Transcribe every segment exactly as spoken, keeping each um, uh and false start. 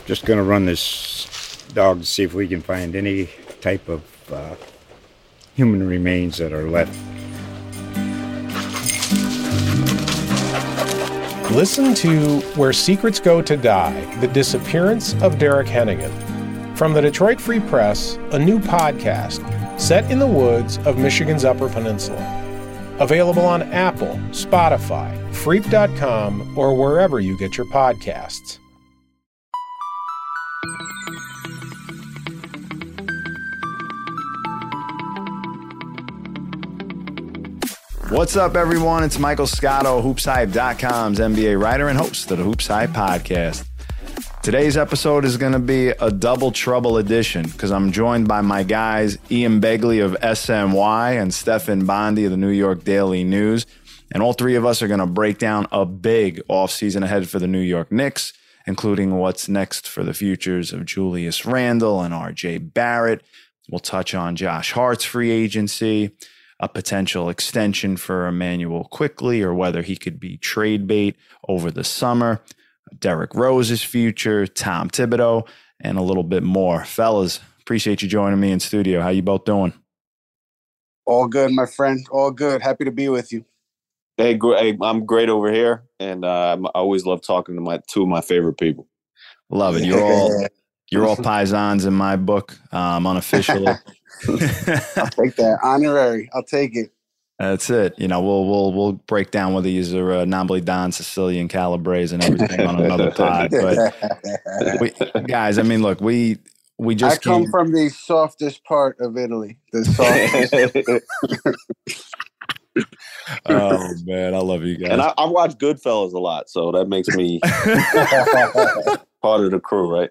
Just going to run this dog to see if we can find any type of uh, human remains that are left. Listen to Where Secrets Go to Die, The Disappearance of Derek Hennigan. From the Detroit Free Press, a new podcast set in the woods of Michigan's Upper Peninsula. Available on Apple, Spotify, Freep dot com, or wherever you get your podcasts. What's up, everyone? It's Michael Scotto, Hoops Hype dot com's N B A writer and host of the Hoops Hype podcast. Today's episode is going to be a double trouble edition because I'm joined by my guys Ian Begley of S N Y and Stefan Bondi of the New York Daily News. And all three of us are going to break down a big offseason ahead for the New York Knicks, including what's next for the futures of Julius Randle and R J Barrett. We'll touch on Josh Hart's free agency, a potential extension for Emmanuel Quickley, or whether he could be trade bait over the summer, Derrick Rose's future, Tom Thibodeau, and a little bit more. Fellas, appreciate you joining me in studio. How you both doing? All good, my friend. All good. Happy to be with you. Hey, great. I'm great over here, and uh, I always love talking to my two of my favorite people. Love it. You're all you're all paisans in my book, um, unofficially. I'll take that honorary. I'll take it. That's it. You know, we'll we'll we'll break down whether these are uh, Nambly Don, Sicilian, Calabrese, and everything on another pod. But we, guys, I mean, look, we we just I come came... from the softest part of Italy. The softest. Oh man, I love you guys. And I, I watch Goodfellas a lot, so that makes me part of the crew, right?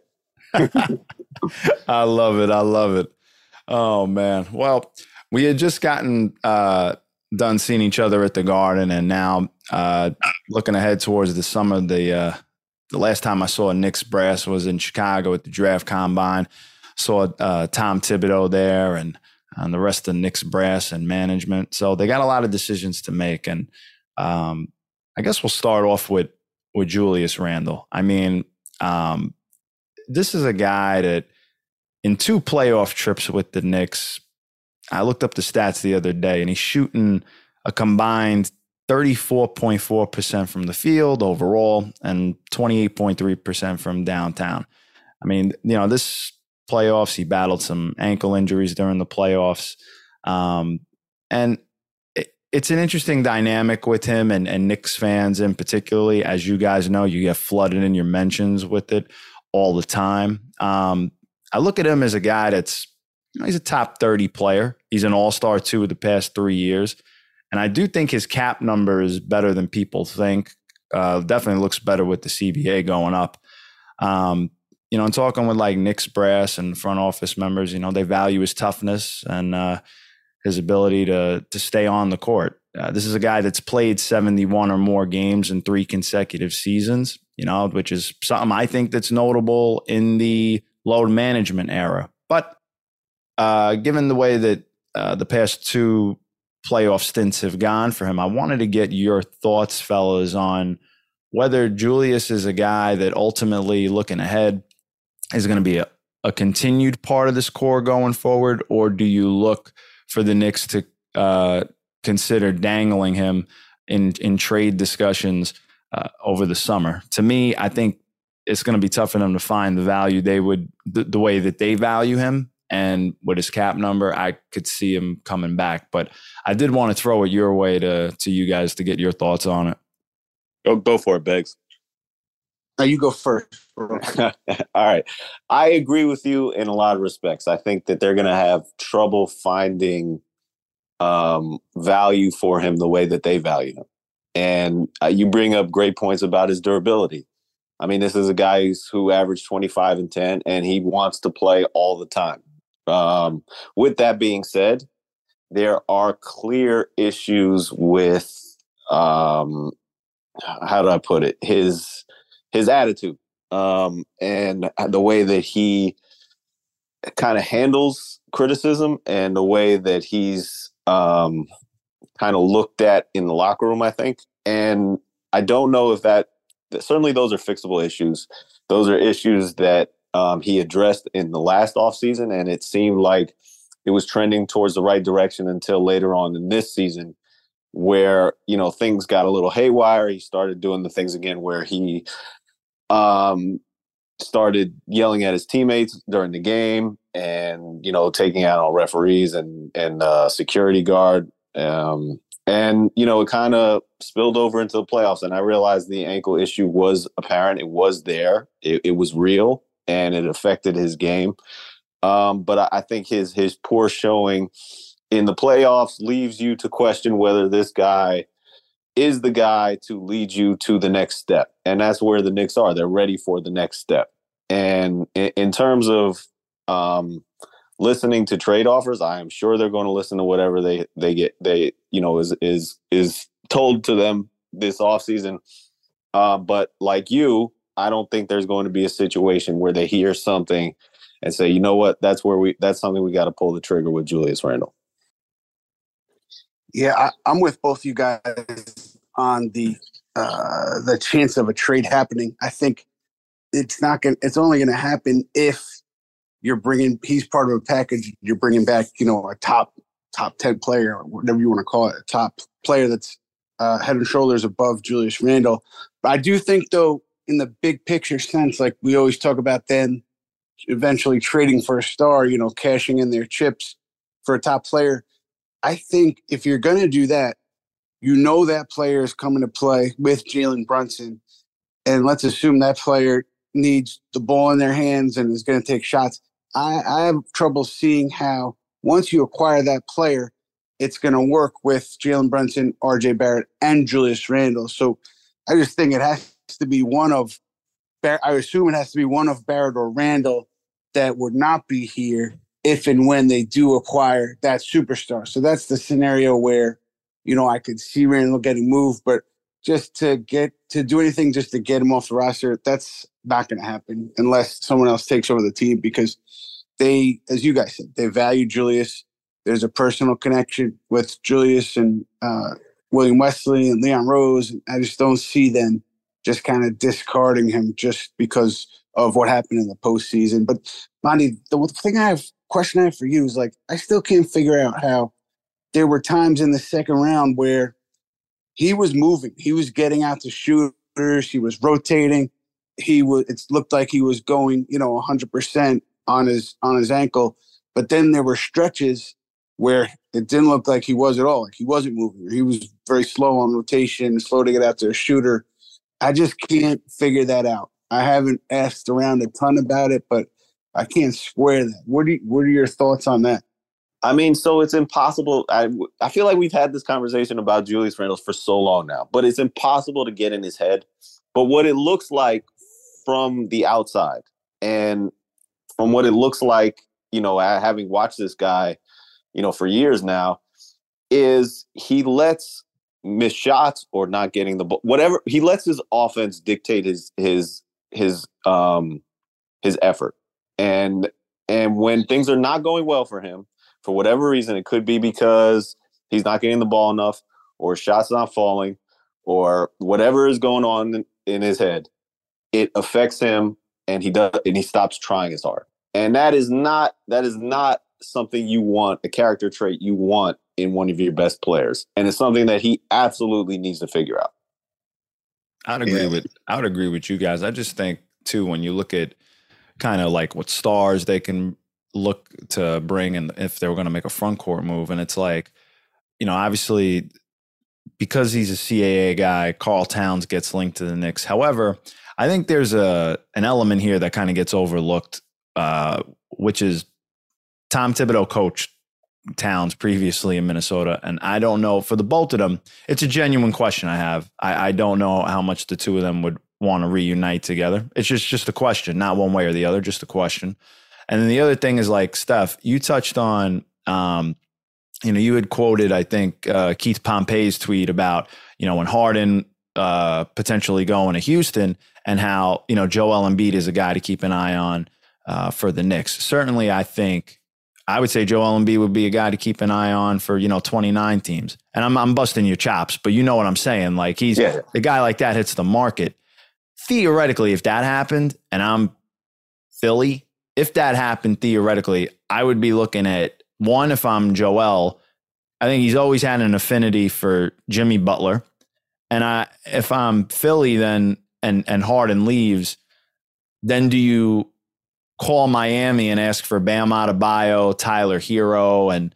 I love it. I love it. Oh man. Well, we had just gotten uh, done seeing each other at the Garden, and now uh, looking ahead towards the summer. The uh, the last time I saw a Knicks brass was in Chicago at the Draft Combine. Saw uh, Tom Thibodeau there, and and the rest of the Knicks brass and management. So they got a lot of decisions to make, and um, I guess we'll start off with with Julius Randle. I mean, um, this is a guy that in two playoff trips with the Knicks, I looked up the stats the other day, and he's shooting a combined thirty-four point four percent from the field overall and twenty-eight point three percent from downtown. I mean, you know, this playoffs, he battled some ankle injuries during the playoffs. Um, and it, it's an interesting dynamic with him and, and Knicks fans in particularly. As you guys know, you get flooded in your mentions with it all the time. Um, I look at him as a guy that's, you know, he's a top thirty player. He's an all-star two of the past three years. And I do think his cap number is better than people think. Uh, definitely looks better with the C B A going up. Um, you know, and talking with like Knicks brass and front office members, you know, they value his toughness and uh, his ability to to stay on the court. Uh, this is a guy that's played seventy-one or more games in three consecutive seasons, you know, which is something I think that's notable in the load management era. But uh, given the way that uh, the past two playoff stints have gone for him, I wanted to get your thoughts, fellas, on whether Julius is a guy that ultimately, looking ahead, is going to be a, a continued part of this core going forward, or do you look for the Knicks to uh, consider dangling him in, in trade discussions uh, over the summer? To me, I think it's going to be tough for them to find the value they would, the, the way that they value him. And with his cap number, I could see him coming back. But I did want to throw it your way to to you guys to get your thoughts on it. Go, go for it, Beggs. Now you go first. All right. I agree with you in a lot of respects. I think that they're going to have trouble finding um, value for him the way that they value him. And uh, you bring up great points about his durability. I mean, this is a guy who averaged twenty-five and ten, and he wants to play all the time. Um, with that being said, there are clear issues with, um, how do I put it, his his attitude um, and the way that he kind of handles criticism and the way that he's um, kind of looked at in the locker room, I think. And I don't know if that, certainly those are fixable issues. those are issues that um, he addressed in the last offseason, and it seemed like it was trending towards the right direction until later on in this season, where, you know, things got a little haywire. He started doing the things again where he um, started yelling at his teammates during the game and, you know, taking out on referees and, and uh, security guard. Um, and, you know, it kind of spilled over into the playoffs. And I realized the ankle issue was apparent. It was there. It, it was real, and it affected his game. Um, but I, I think his his poor showing in the playoffs leaves you to question whether this guy is the guy to lead you to the next step. And that's where the Knicks are. They're ready for the next step. And in, in terms of um, listening to trade offers, I am sure they're going to listen to whatever they, they get, they, you know, is, is, is told to them this offseason. Uh, but like you, I don't think there's going to be a situation where they hear something and say, you know what, that's where we, that's something we got to pull the trigger with Julius Randle. Yeah, I, I'm with both you guys on the uh, the chance of a trade happening. I think it's not going. It's only going to happen if you're bringing. He's part of a package. You're bringing back, you know, a top top ten player, or whatever you want to call it, a top player that's uh, head and shoulders above Julius Randle. But I do think, though, in the big picture sense, like we always talk about, then eventually trading for a star, you know, cashing in their chips for a top player. I think if you're going to do that, you know that player is coming to play with Jalen Brunson, and let's assume that player needs the ball in their hands and is going to take shots. I, I have trouble seeing how once you acquire that player, it's going to work with Jalen Brunson, R J Barrett, and Julius Randle. So I just think it has to be one of – I assume it has to be one of Barrett or Randle that would not be here if and when they do acquire that superstar. So that's the scenario where, you know, I could see Randle getting moved, but just to get to do anything just to get him off the roster, that's not going to happen unless someone else takes over the team, because they, as you guys said, they value Julius. There's a personal connection with Julius and uh, William Wesley and Leon Rose. And I just don't see them just kind of discarding him just because of what happened in the postseason. But Monty, the thing I have, question I have for you is, like, I still can't figure out how there were times in the second round where he was moving. He was getting out to shooters. He was rotating. He was, it looked like he was going, you know, one hundred percent on his, on his ankle. But then there were stretches where it didn't look like he was at all. Like he wasn't moving. He was very slow on rotation, slow to get out to a shooter. I just can't figure that out. I haven't asked around a ton about it, but I can't square that. What, do you, what are your thoughts on that? I mean, so it's impossible. I, I feel like we've had this conversation about Julius Randle for so long now, but it's impossible to get in his head. But what it looks like from the outside, and from what it looks like, you know, having watched this guy, you know, for years now, is he lets miss shots or not getting the ball, whatever. He lets his offense dictate his his his um his effort. And and when things are not going well for him, for whatever reason, it could be because he's not getting the ball enough, or shots not falling, or whatever is going on in, in his head, it affects him, and he does, and he stops trying as hard. And that is not that is not something you want, a character trait you want in one of your best players. And it's something that he absolutely needs to figure out. I'd agree Yeah. with I would agree with you guys. I just think too, when you look at kind of like what stars they can look to bring, and if they were going to make a front court move, and it's like, you know, obviously because he's a C A A guy, Karl Towns gets linked to the Knicks. However, I think there's a an element here that kind of gets overlooked, uh, which is Tom Thibodeau coached Towns previously in Minnesota, and I don't know, for the both of them, it's a genuine question I have. I, I don't know how much the two of them would want to reunite together. It's just just a question, not one way or the other, just a question. And then the other thing is, like, Steph, you touched on, um, you know, you had quoted, I think, uh, Keith Pompey's tweet about, you know, when Harden uh, potentially going to Houston, and how, you know, Joel Embiid is a guy to keep an eye on uh, for the Knicks. Certainly, I think I would say Joel Embiid would be a guy to keep an eye on for, you know, twenty-nine teams. And I'm I'm busting your chops, but you know what I'm saying. Like, he's Yeah. a guy like that hits the market. theoretically, if that happened and I'm Philly, if that happened theoretically, I would be looking at one, if I'm Joel, I think he's always had an affinity for Jimmy Butler. And I, if I'm Philly, then and and Harden leaves, then do you call Miami and ask for Bam Adebayo, Tyler Hero, and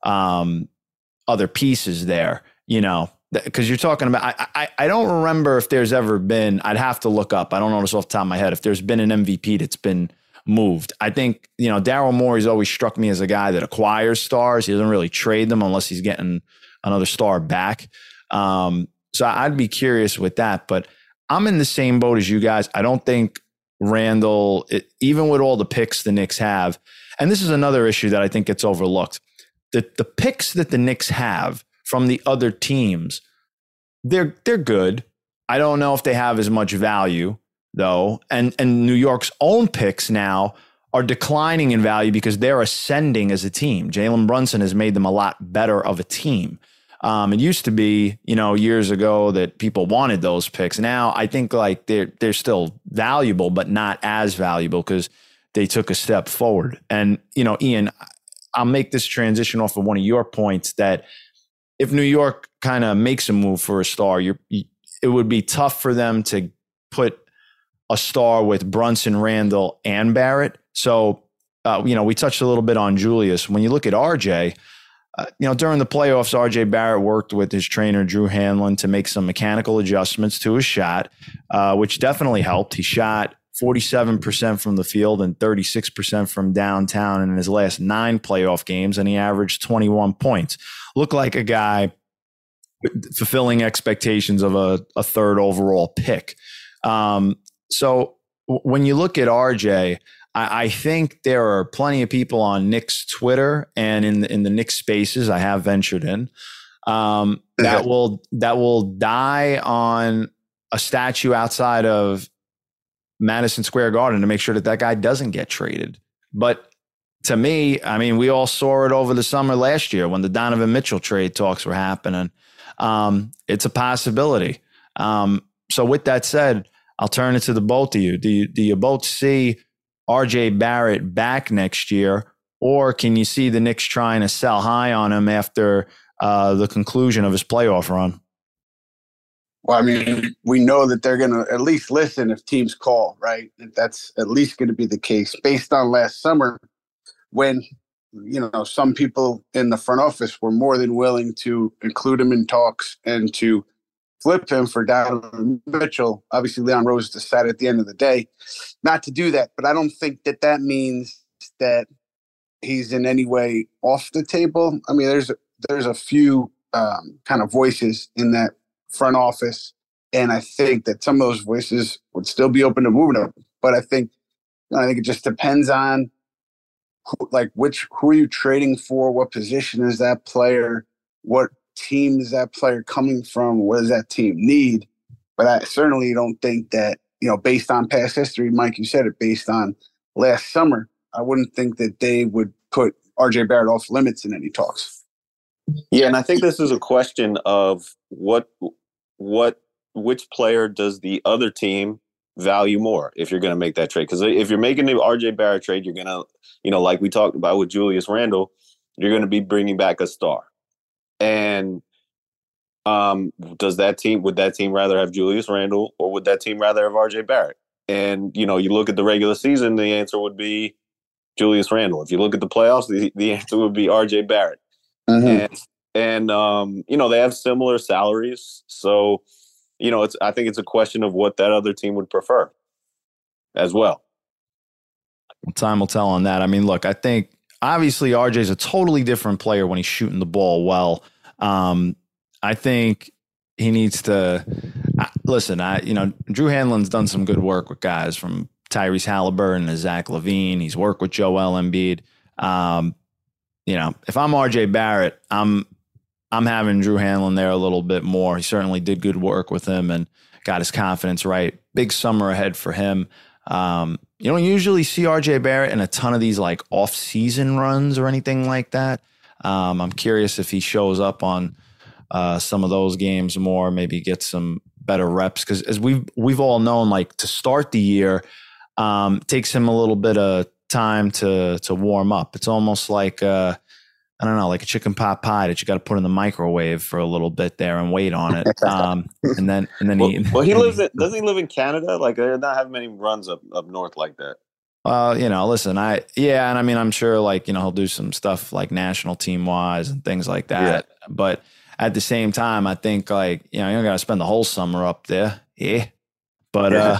um, other pieces there? You know, because you're talking about. I, I I don't remember if there's ever been. I'd have to look up. I don't know this off the top of my head. If there's been an M V P that's been moved. I think, you know, Daryl Morey's always struck me as a guy that acquires stars. He doesn't really trade them unless he's getting another star back. Um, so I'd be curious with that. But I'm in the same boat as you guys. I don't think Randall, it, even with all the picks the Knicks have, and this is another issue that I think gets overlooked. The, the picks that the Knicks have from the other teams, they're they're good. I don't know if they have as much value, though. And and New York's own picks now are declining in value because they're ascending as a team. Jalen Brunson has made them a lot better of a team. Um, it used to be, you know, years ago that people wanted those picks. Now I think like they're they're still valuable, but not as valuable because they took a step forward. And, you know, Ian, I'll make this transition off of one of your points that if New York kind of makes a move for a star, you're, you, it would be tough for them to put a star with Brunson, Randall, and Barrett. So, uh, you know, we touched a little bit on Julius. When you look at R J, uh, you know, during the playoffs, R J Barrett worked with his trainer, Drew Hanlon, to make some mechanical adjustments to his shot, uh, which definitely helped. He shot forty-seven percent from the field and thirty-six percent from downtown in his last nine playoff games, and he averaged twenty-one points. Looked like a guy fulfilling expectations of a, a third overall pick. Um, so w- when you look at R J, I, I think there are plenty of people on Knicks Twitter and in the, in the Knicks spaces I have ventured in um, that will that will die on a statue outside of Madison Square Garden to make sure that that guy doesn't get traded. But to me, I mean, we all saw it over the summer last year when the Donovan Mitchell trade talks were happening. Um, it's a possibility. Um, so with that said, I'll turn it to the both of you. Do you, do you both see R J Barrett back next year, or can you see the Knicks trying to sell high on him after uh, the conclusion of his playoff run? Well, I mean, we know that they're going to at least listen if teams call, right? That's at least going to be the case based on last summer when, you know, some people in the front office were more than willing to include him in talks and to flip him for Donovan Mitchell. Obviously, Leon Rose decided at the end of the day not to do that. But I don't think that that means that he's in any way off the table. I mean, there's there's a few um, kind of voices in that front office, and I think that some of those voices would still be open to moving him. But I think you know, I think it just depends on who, like which who are you trading for, what position is that player, what team is that player coming from, what does that team need. But I certainly don't think that, you know, based on past history, Mike, you said it, based on last summer, I wouldn't think that they would put R J Barrett off limits in any talks. Yeah, and I think this is a question of what what which player does the other team value more if you're going to make that trade. Because if you're making the R J Barrett trade, you're going to, you know, like we talked about with Julius Randle, you're going to be bringing back a star. And um, does that team, would that team rather have Julius Randle or would that team rather have R J Barrett? And, you know, you look at the regular season, the answer would be Julius Randle. If you look at the playoffs, the, the answer would be R J Barrett. Mm-hmm. And, and um, you know, they have similar salaries. So, you know, it's, I think it's a question of what that other team would prefer as well. Time will tell on that. I mean, look, I think obviously R J is a totally different player when he's shooting the ball well. Um, I think he needs to uh, listen. I, you know, Drew Hanlon's done some good work with guys from Tyrese Halliburton to Zach LaVine. He's worked with Joel Embiid. Um, you know, if I'm R J Barrett, I'm I'm having Drew Hanlon there a little bit more. He certainly did good work with him and got his confidence right. Big summer ahead for him. Um, you don't usually see R J Barrett in a ton of these like off-season runs or anything like that. Um, I'm curious if he shows up on uh, some of those games more, maybe get some better reps because as we've we've all known, like to start the year, um, takes him a little bit of time to to warm up. It's almost like uh, I don't know, like a chicken pot pie that you got to put in the microwave for a little bit there and wait on it. Um, and then and then well, he well he lives in, doesn't he live in Canada? Like they're not having many runs up up north like that. Well, you know, listen, I, yeah. And I mean, I'm sure like, you know, he'll do some stuff like national team wise and things like that. Yeah. But at the same time, I think like, you know, you don't got to spend the whole summer up there. Yeah. But, uh,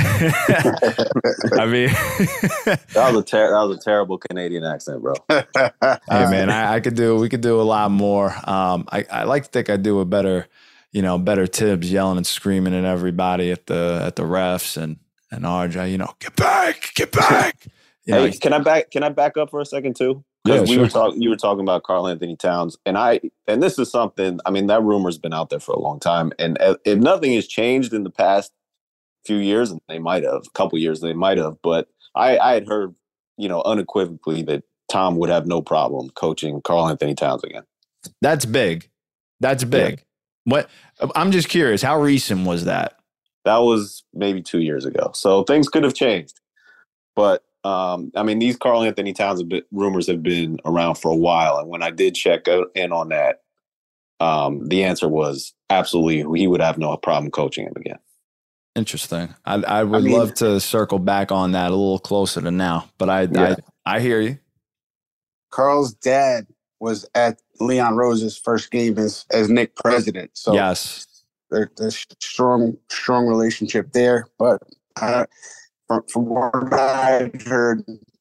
I mean, that was a ter- that was a terrible Canadian accent, bro. Hey man, I, I could do, we could do a lot more. Um, I, I like to think I do a better, you know, better Tibbs yelling and screaming at everybody at the, at the refs and, And R J, you know, get back, get back. You hey, know, can I back? Can I back up for a second too? Because yeah, we sure. were talking. You were talking about Karl Anthony Towns, and I. And this is something. I mean, that rumor's been out there for a long time, and if nothing has changed in the past few years, and they might have, a couple years, they might have. But I, I had heard, you know, unequivocally that Tom would have no problem coaching Karl Anthony Towns again. That's big. That's big. Yeah. What? I'm just curious. How recent was that? That was maybe two years ago. So things could have changed. But, um, I mean, these Karl Anthony Towns have been, rumors have been around for a while. And when I did check in on that, um, the answer was absolutely he would have no problem coaching him again. Interesting. I, I would I mean, love to circle back on that a little closer to now. But I, Yeah. I, I hear you. Karl's dad was at Leon Rose's first game as, as Knick president. So Yes. there, there's strong, strong relationship there. But uh, from, from what I've heard,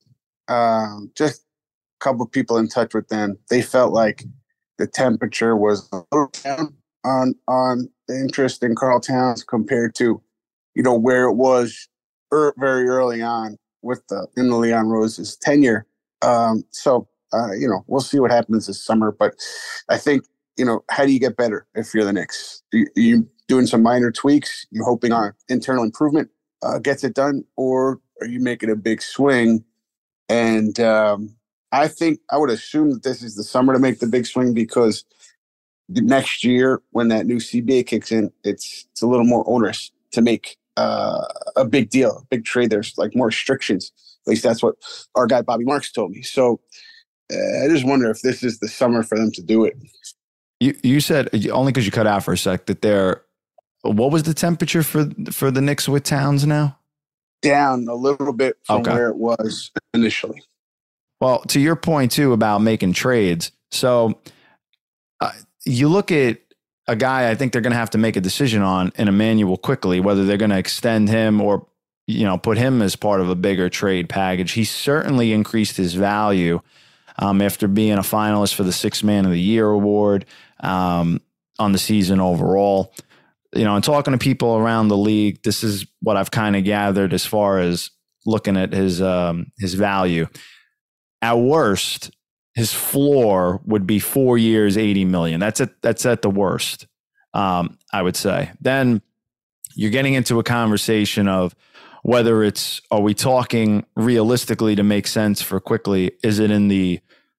um, just a couple of people in touch with them, they felt like the temperature was a little down on on the interest in Karl Towns compared to, you know, where it was er, very early on with the in the Leon Rose's tenure. Um, so. Uh, you know, we'll see what happens this summer. But I think, you know, how do you get better if you're the Knicks? Are you, are you doing some minor tweaks? You hoping on internal improvement uh, gets it done? Or are you making a big swing? And um, I think I would assume that this is the summer to make the big swing because the next year when that new C B A kicks in, it's it's a little more onerous to make uh, a big deal, a big trade. There's like more restrictions. At least that's what our guy Bobby Marks told me. So Uh, I just wonder if this is the summer for them to do it. You you said only because you cut out for a sec that they're. What was the temperature for for the Knicks with Towns now? Down a little bit from Okay. where it was initially. Well, to your point too about making trades. So uh, you look at a guy. I think they're going to have to make a decision on in Emmanuel quickly whether they're going to extend him or you know put him as part of a bigger trade package. He certainly increased his value. Um, after being a finalist for the Sixth Man of the Year award um, on the season overall. You know, and talking to people around the league, this is what I've kind of gathered as far as looking at his um, his value. At worst, his floor would be four years, eighty million dollars. That's at, that's at the worst, um, I would say. Then you're getting into a conversation of whether it's, are we talking realistically to make sense for quickly? Is it in the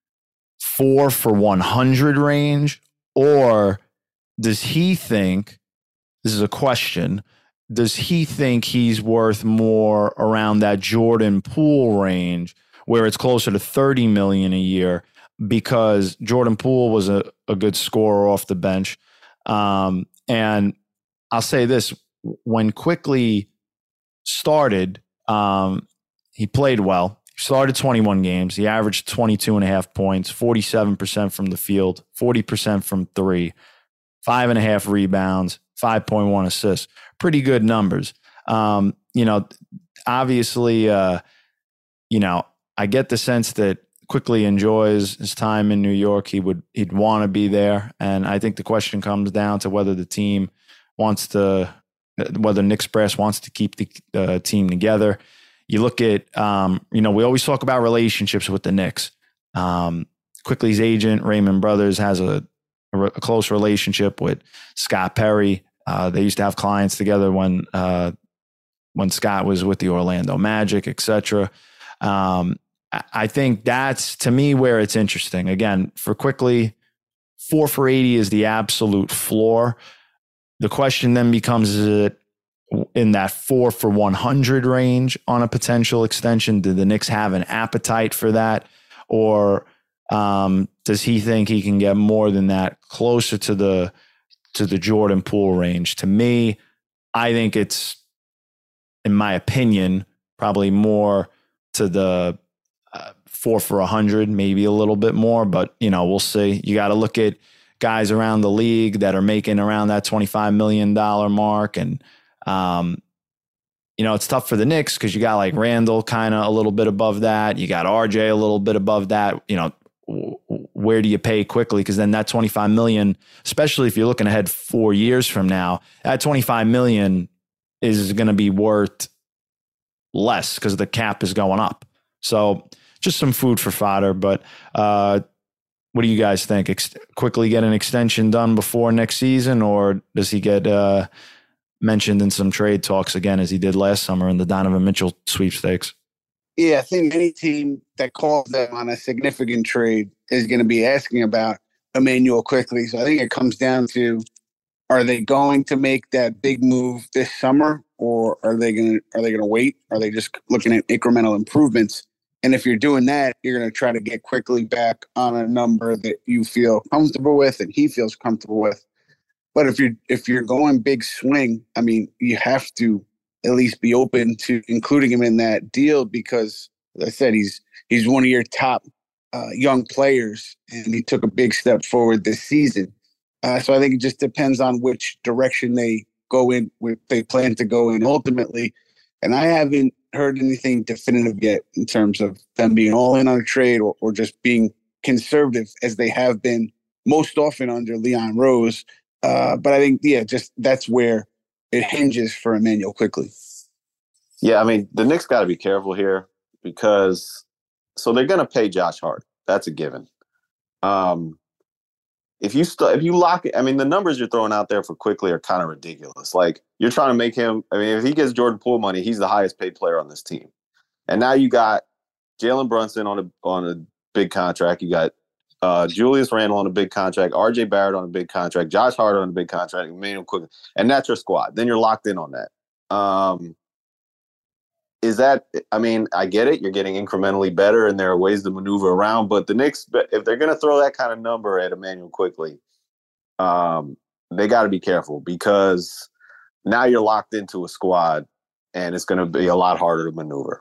four for one hundred range? Or does he think, this is a question, does he think he's worth more around that Jordan Poole range where it's closer to thirty million dollars a year because Jordan Poole was a, a good scorer off the bench. Um, and I'll say this, when Quickly started, um, he played well. He started twenty-one games. He averaged twenty-two and a half points, forty-seven percent from the field, forty percent from three, five and a half rebounds, five point one assists. Pretty good numbers. Um, you know, obviously, uh, you know, I get the sense that Quickly enjoys his time in New York. He would, he'd want to be there. And I think the question comes down to whether the team wants to, whether Knicks Brass wants to keep the uh, team together. You look at, um, you know, we always talk about relationships with the Knicks. Um, Quickly's agent, Raymond Brothers, has a, a, a close relationship with Scott Perry. Uh, they used to have clients together when uh, when Scott was with the Orlando Magic, et cetera. Um, I, I think that's, to me, where it's interesting. Again, for Quickly, four for eighty is the absolute floor. the question then becomes, is it in that four for one hundred range on a potential extension? Do the Knicks have an appetite for that? Or um, does he think he can get more than that, closer to the to the Jordan Poole range? To me, I think it's, in my opinion, probably more to the uh, four for a hundred, maybe a little bit more, but you know, we'll see. You got to look at guys around the league that are making around that twenty-five million dollars mark. And, um, you know, it's tough for the Knicks because you got like Randall kind of a little bit above that. You got R J a little bit above that. You know, w- where do you pay quickly? Because then that twenty-five million dollars, especially if you're looking ahead four years from now, that twenty-five million dollars is going to be worth less because the cap is going up. So just some food for fodder. But uh, what do you guys think? Ex- quickly get an extension done before next season, or does he get uh, mentioned in some trade talks again, as he did last summer in the Donovan Mitchell sweepstakes? Yeah, I think any team that calls them on a significant trade is going to be asking about Immanuel Quickley. So I think it comes down to, are they going to make that big move this summer, or are they going to are they going to wait? Are they just looking at incremental improvements? And if you're doing that, you're going to try to get Quickley back on a number that you feel comfortable with and he feels comfortable with. But if you're if you're going big swing, I mean, you have to at least be open to including him in that deal because, as I said, he's he's one of your top uh, young players, and he took a big step forward this season. Uh, so I think it just depends on which direction they go in, where they plan to go in ultimately. And I haven't heard anything definitive yet in terms of them being all in on a trade or, or just being conservative as they have been most often under Leon Rose. Uh, but I think, yeah, just that's where it hinges for Immanuel Quickley. Yeah, I mean, the Knicks got to be careful here because so they're going to pay Josh Hart. That's a given. Um, if you st- if you lock it, I mean, the numbers you're throwing out there for Quickley are kind of ridiculous. Like, you're trying to make him, I mean, if he gets Jordan Poole money, he's the highest paid player on this team. And now you got Jalen Brunson on a on a big contract. You got uh, Julius Randle on a big contract, R J Barrett on a big contract, Josh Hart on a big contract, Immanuel Quickley, and that's your squad. Then you're locked in on that. Um, is that, I mean, I get it. You're getting incrementally better, and there are ways to maneuver around. But the Knicks, if they're going to throw that kind of number at Immanuel Quickley, um, they got to be careful because now you're locked into a squad, and it's going to be a lot harder to maneuver.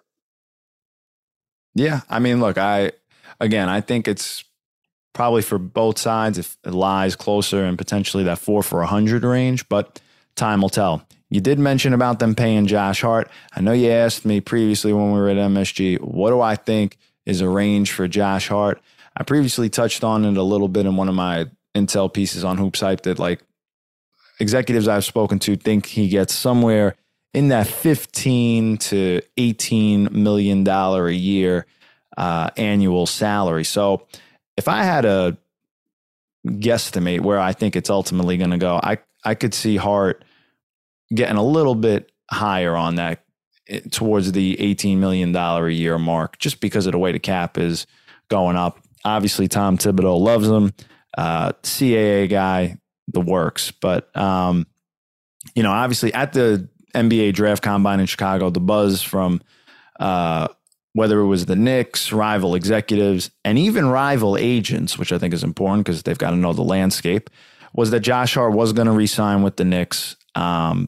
Yeah, I mean, look, I again, I think it's probably for both sides if it lies closer and potentially that four for a hundred range, but time will tell. You did mention about them paying Josh Hart. I know you asked me previously when we were at M S G, what do I think is a range for Josh Hart? I previously touched on it a little bit in one of my intel pieces on Hoops Hype that, like, executives I've spoken to think he gets somewhere in that fifteen to eighteen million dollars a year uh, annual salary. So if I had a guesstimate where I think it's ultimately going to go, I, I could see Hart getting a little bit higher on that towards the eighteen million dollars a year mark, just because of the way the cap is going up. Obviously, Tom Thibodeau loves him. Uh, C A A guy, the works. But, um, you know, obviously at the N B A draft combine in Chicago, the buzz from uh, whether it was the Knicks, rival executives, and even rival agents, which I think is important because they've got to know the landscape, was that Josh Hart was going to re-sign with the Knicks. Um,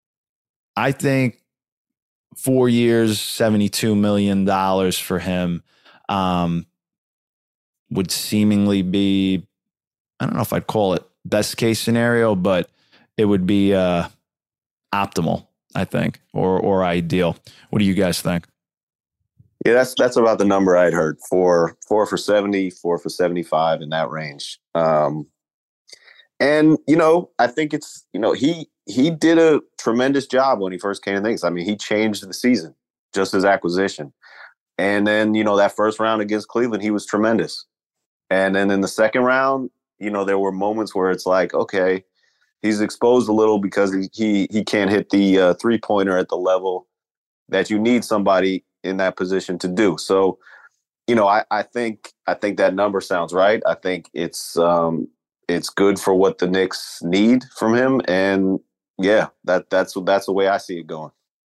I think four years, seventy-two million dollars for him um, would seemingly be, I don't know if I'd call it best case scenario, but it would be uh, optimal, I think, or or ideal. What do you guys think? Yeah, that's that's about the number I'd heard. Four, four for seventy, four for seventy-five, in that range. Um, and you know, I think it's you know he he did a tremendous job when he first came to things. I mean, he changed the season, just his acquisition, and then you know that first round against Cleveland, he was tremendous. And then in the second round, you know, there were moments where it's like, okay, he's exposed a little because he he, he can't hit the uh, three pointer at the level that you need somebody in that position to do. So, you know, I, I think I think that number sounds right. I think it's um, it's good for what the Knicks need from him. And yeah, that that's that's the way I see it going.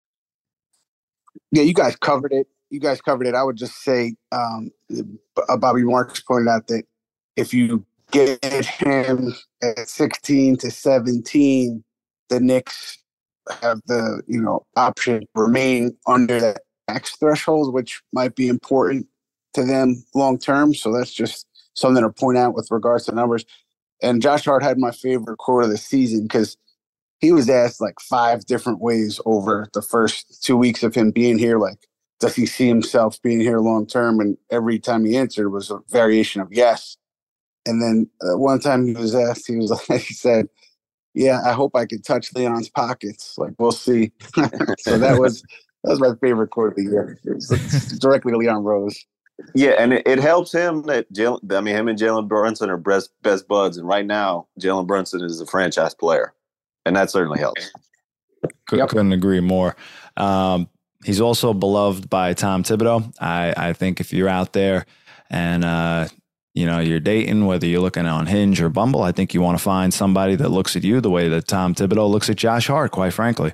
Yeah, you guys covered it. You guys covered it. I would just say, um, Bobby Marks pointed out that if you get him at sixteen to seventeen, the Knicks have the, you know, option to remain under that tax threshold, which might be important to them long term. So that's just something to point out with regards to numbers. And Josh Hart had my favorite quote of the season because he was asked like five different ways over the first two weeks of him being here. Like, does he see himself being here long term? And every time he answered was a variation of yes. And then uh, one time he was asked, he was like, he said, "Yeah, I hope I can touch Leon's pockets. Like, we'll see." So that was that was my favorite quote of the year. It was directly to Leon Rose. Yeah, and it, it helps him that Jalen. I mean, him and Jalen Brunson are best best buds, and right now Jalen Brunson is a franchise player, and that certainly helps. Could, yep. Couldn't agree more. Um, he's also beloved by Tom Thibodeau. I, I think if you're out there and uh, you know you're dating, whether you're looking on Hinge or Bumble, I think you want to find somebody that looks at you the way that Tom Thibodeau looks at Josh Hart. Quite frankly,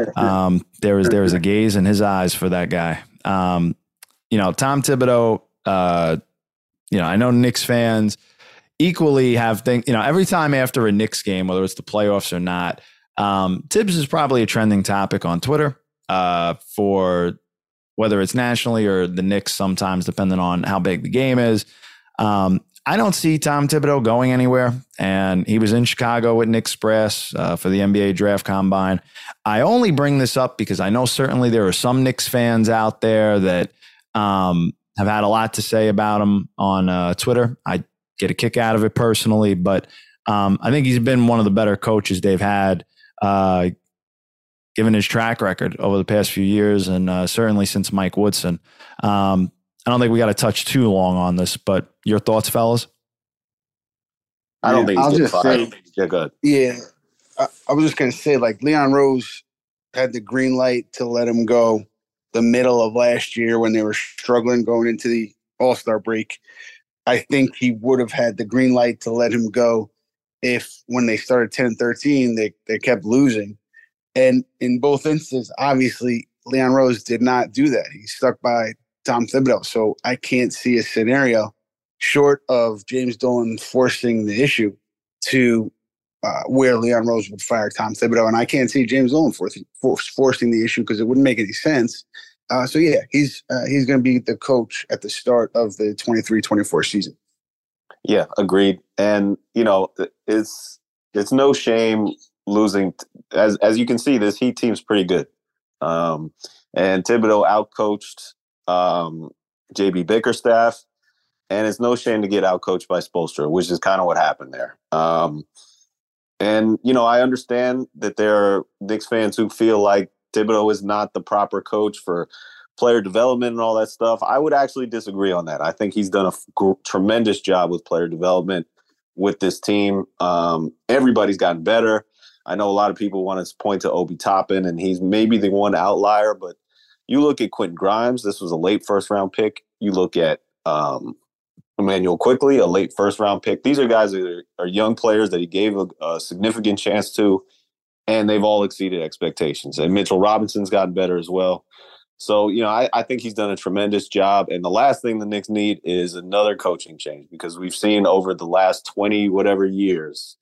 um, there is there is a gaze in his eyes for that guy. Um, You know, Tom Thibodeau, uh, you know, I know Knicks fans equally have think, you know, every time after a Knicks game, whether it's the playoffs or not, um, Tibbs is probably a trending topic on Twitter uh, for whether it's nationally or the Knicks sometimes, depending on how big the game is. Um, I don't see Tom Thibodeau going anywhere. And he was in Chicago with Knicks Brass uh, for the N B A Draft Combine. I only bring this up because I know certainly there are some Knicks fans out there that Um, have had a lot to say about him on uh, Twitter. I get a kick out of it personally, but um, I think he's been one of the better coaches they've had, uh, given his track record over the past few years, and uh, certainly since Mike Woodson. Um, I don't think we got to touch too long on this, but your thoughts, fellas? I don't think he's I'll just fired. say, yeah, good. Yeah, I, I was just going to say, like, Leon Rose had the green light to let him go the middle of last year when they were struggling going into the All-Star break. I think he would have had the green light to let him go if when they started ten and thirteen, they, they kept losing. And in both instances, obviously, Leon Rose did not do that. He stuck by Tom Thibodeau. So I can't see a scenario short of James Dolan forcing the issue to uh, where Leon Rose would fire Tom Thibodeau. And I can't see James Dolan forcing, forcing the issue because it wouldn't make any sense. Uh, so, yeah, he's uh, he's going to be the coach at the start of the twenty-three twenty-four season. Yeah, agreed. And, you know, it's it's no shame losing. As as you can see, this Heat team's pretty good. Um, and Thibodeau outcoached um, J B Bickerstaff. And it's no shame to get outcoached by Spoelstra, which is kind of what happened there. Um, and, you know, I understand that there are Knicks fans who feel like Thibodeau is not the proper coach for player development and all that stuff. I would actually disagree on that. I think he's done a f- tremendous job with player development with this team. Um, everybody's gotten better. I know a lot of people want to point to Obi Toppin, and he's maybe the one outlier, but you look at Quentin Grimes, this was a late first round pick. You look at um, Emmanuel Quickley, a late first round pick. These are guys that are, are young players that he gave a, a significant chance to, and they've all exceeded expectations. And Mitchell Robinson's gotten better as well. So, you know, I, I think he's done a tremendous job. And the last thing the Knicks need is another coaching change, because we've seen over the last twenty whatever years,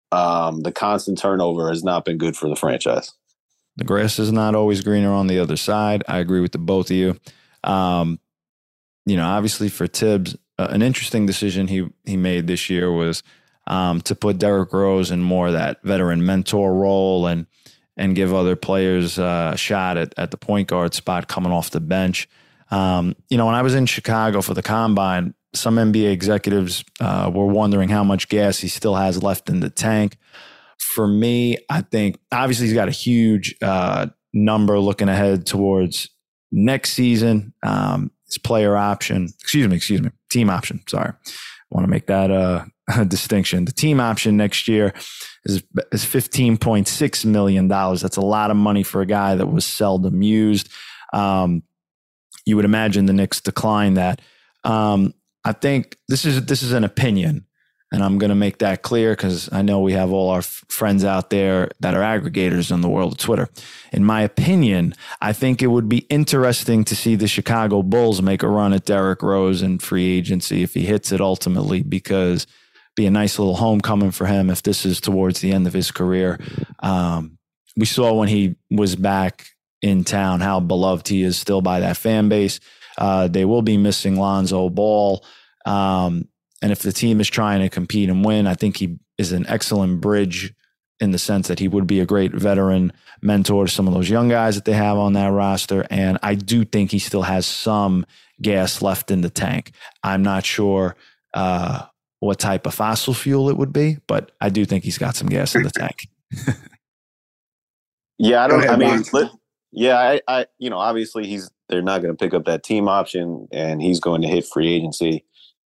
um, the constant turnover has not been good for the franchise. The grass is not always greener on the other side. I agree with the both of you. Um, you know, obviously for Tibbs, uh, an interesting decision he he made this year was um, to put Derrick Rose in more of that veteran mentor role and and give other players uh, a shot at, at the point guard spot coming off the bench. Um, you know, when I was in Chicago for the Combine, some N B A executives uh, were wondering how much gas he still has left in the tank. For me, I think obviously he's got a huge uh, number looking ahead towards next season. Um, his player option, excuse me, excuse me, team option. Sorry. I want to make that uh, a distinction. The team option next year is, is fifteen point six million dollars. That's a lot of money for a guy that was seldom used. Um, you would imagine the Knicks decline that. Um, I think this is this is an opinion. and I'm going to make that clear because I know we have all our f- friends out there that are aggregators in the world of Twitter. In my opinion, I think it would be interesting to see the Chicago Bulls make a run at Derrick Rose in free agency if he hits it ultimately, because be a nice little homecoming for him if this is towards the end of his career. Um, we saw when he was back in town how beloved he is still by that fan base. Uh, they will be missing Lonzo Ball. Um, And if the team is trying to compete and win, I think he is an excellent bridge in the sense that he would be a great veteran mentor to some of those young guys that they have on that roster. And I do think he still has some gas left in the tank. I'm not sure uh, what type of fossil fuel it would be, but I do think he's got some gas in the tank. Yeah, I don't, ahead, I mean, Ron. yeah, I, I, you know, obviously he's, they're not going to pick up that team option and he's going to hit free agency.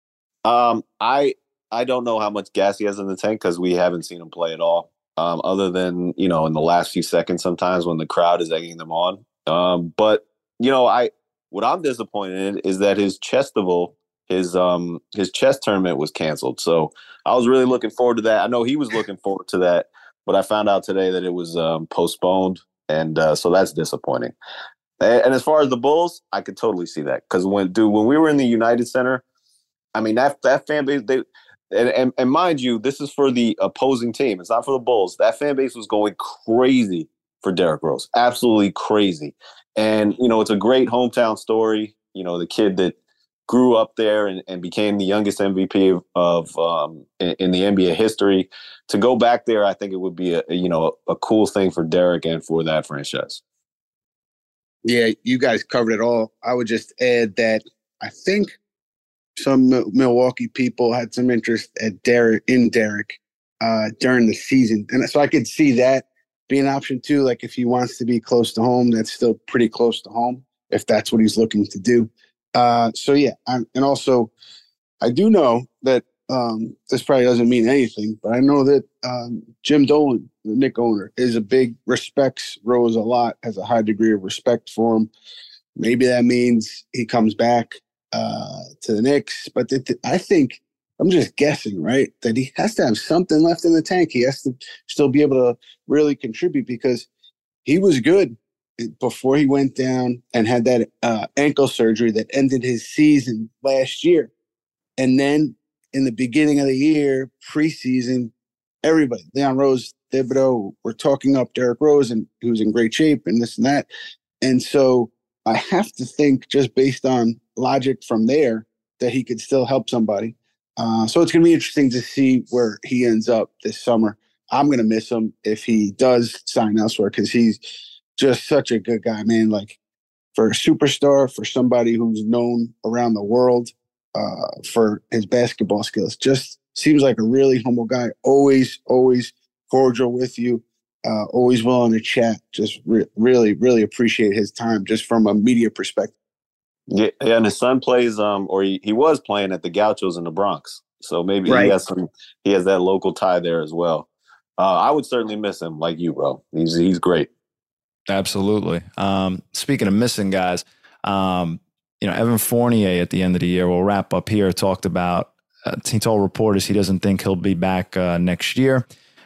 Um, I I don't know how much gas he has in the tank because we haven't seen him play at all. Um, other than, you know, in the last few seconds sometimes when the crowd is egging them on. Um, but you know, I what I'm disappointed in is that his Chestival, his um his chess tournament was canceled. So I was really looking forward to that. I know he was looking forward to that, but I found out today that it was um, postponed, and uh, so that's disappointing. And, and as far as the Bulls, I could totally see that because when dude when we were in the United Center. I mean, that that fan base, they and, and, and mind you, this is for the opposing team. It's not for the Bulls. That fan base was going crazy for Derrick Rose. Absolutely crazy. And, you know, it's a great hometown story. You know, the kid that grew up there and, and became the youngest M V P of, of um, in, in the N B A history. To go back there, I think it would be, a, a you know, a, a cool thing for Derrick and for that franchise. Yeah, you guys covered it all. I would just add that I think some Milwaukee people had some interest at Derrick in Derrick uh, during the season, and so I could see that being an option too. Like if he wants to be close to home, that's still pretty close to home if that's what he's looking to do. Uh, so yeah, I'm, and also I do know that um, this probably doesn't mean anything, but I know that um, Jim Dolan, the Knicks owner, is a big respects Rose a lot, has a high degree of respect for him. Maybe that means he comes back uh, to the Knicks, but th- th- I think I'm just guessing, right? That he has to have something left in the tank. He has to still be able to really contribute because he was good before he went down and had that uh, ankle surgery that ended his season last year. And then in the beginning of the year, preseason, everybody, Leon Rose, Thibodeau, were talking up Derrick Rose and he was in great shape and this and that. And so I have to think, just based on logic from there, that he could still help somebody. Uh, so it's going to be interesting to see where he ends up this summer. I'm going to miss him if he does sign elsewhere because he's just such a good guy, man. Like for a superstar, for somebody who's known around the world uh, for his basketball skills, just seems like a really humble guy. Always, always cordial with you. Uh, always willing to chat. Just re- really, really appreciate his time just from a media perspective. Yeah, and his son plays, um, or he, he was playing at the Gauchos in the Bronx. So maybe Right. he has some, he has that local tie there as well. Uh, I would certainly miss him, like you, bro. He's he's great. Absolutely. Um, speaking of missing guys, um, you know, Evan Fournier at the end of the year, we'll wrap up here, talked about, uh, he told reporters he doesn't think he'll be back uh, next year.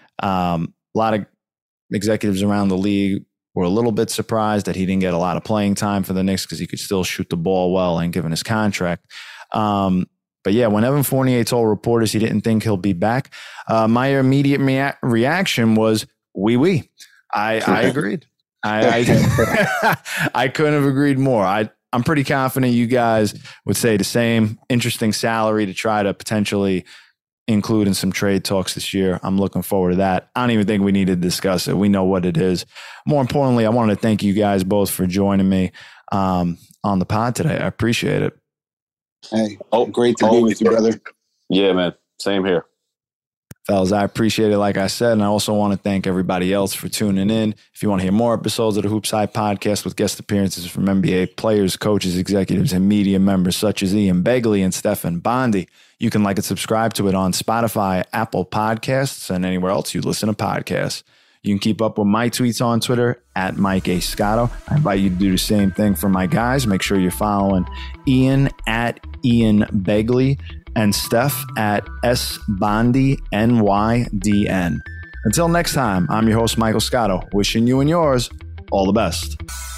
Um, a lot of executives around the league were a little bit surprised that he didn't get a lot of playing time for the Knicks because he could still shoot the ball well and given his contract. Um, but yeah, when Evan Fournier told reporters he didn't think he'll be back, uh, my immediate rea- reaction was, wee wee. I, I agreed. I, I, I couldn't have agreed more. I, I'm pretty confident you guys would say the same. Interesting salary to try to potentially include in some trade talks this year. I'm looking forward to that. I don't even think we need to discuss it. We know what it is. More importantly, I wanted to thank you guys both for joining me um, on the pod today. I appreciate it. Hey, oh, great to be with you, brother. Yeah, man. Same here. Fellas, I appreciate it, like I said, and I also want to thank everybody else for tuning in. If you want to hear more episodes of the Hoops Hype podcast with guest appearances from N B A players, coaches, executives, and media members such as Ian Begley and Stefan Bondi, you can like and subscribe to it on Spotify, Apple Podcasts, and anywhere else you listen to podcasts. You can keep up with my tweets on Twitter at Mike A. Scotto. I invite you to do the same thing for my guys. Make sure you're following Ian at Ian Begley and Steph at S Bondy N Y D N. Until next time, I'm your host, Michael Scotto, wishing you and yours all the best.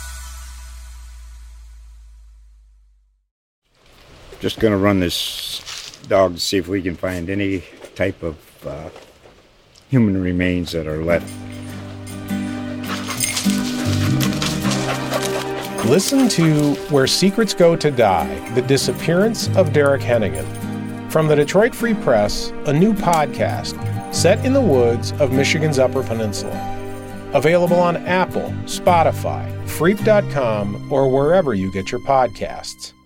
Just going to run this dog to see if we can find any type of uh, human remains that are left. Listen to Where Secrets Go to Die, The Disappearance of Derek Hennigan. From the Detroit Free Press, a new podcast set in the woods of Michigan's Upper Peninsula. Available on Apple, Spotify, Freep dot com, or wherever you get your podcasts.